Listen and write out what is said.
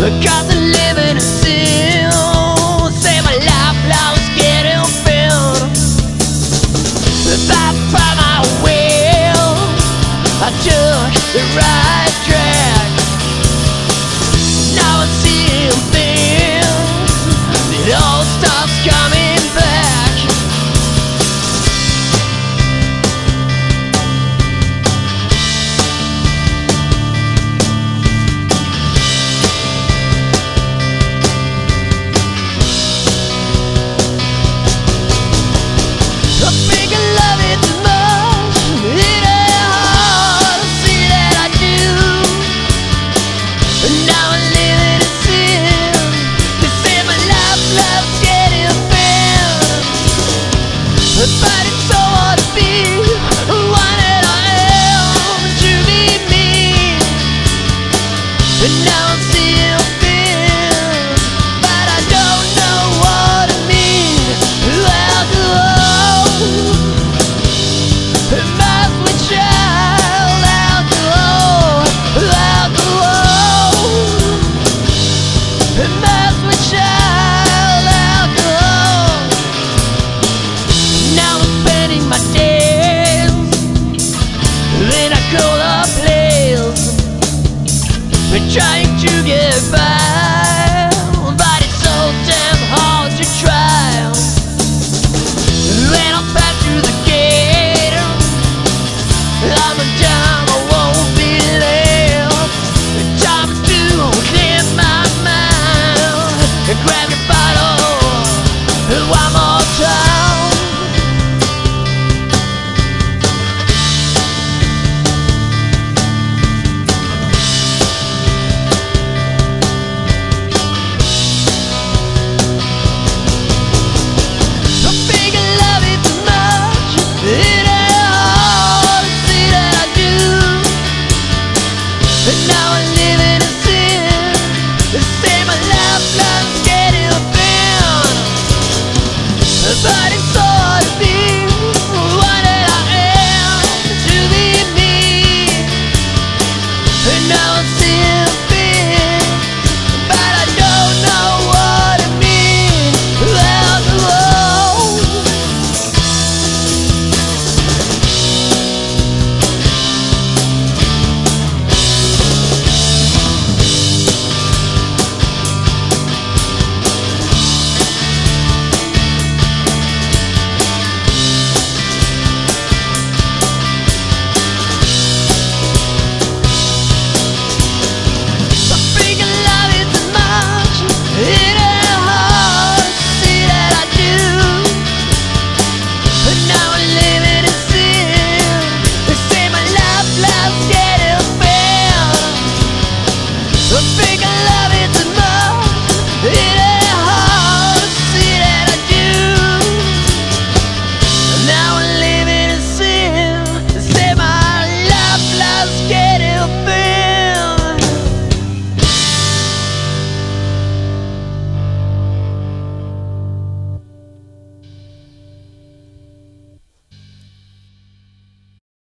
'cause I'm living in sin. Say my life love's getting filled. If I find my will, I took the right track. Now I'm seeing things, it all stops coming back. But it's so hard to be one that I am, to be me. And now I'm seeing things, but I don't know what I mean. Alcohol, my sweet child. Alcohol, alcohol, my sweet child. My days in a colder place, we're trying to get by, but it's so damn hard to try. When I'm back to the gate, I'm down, I won't be late. Time to clear my mind and grab the bottle one more time. And now I'm living in sin. They say my life love's getting thin, but it's so hard to be what I am, to be me. And now I'm seeing things, but I don't know what I mean. Alcohol, big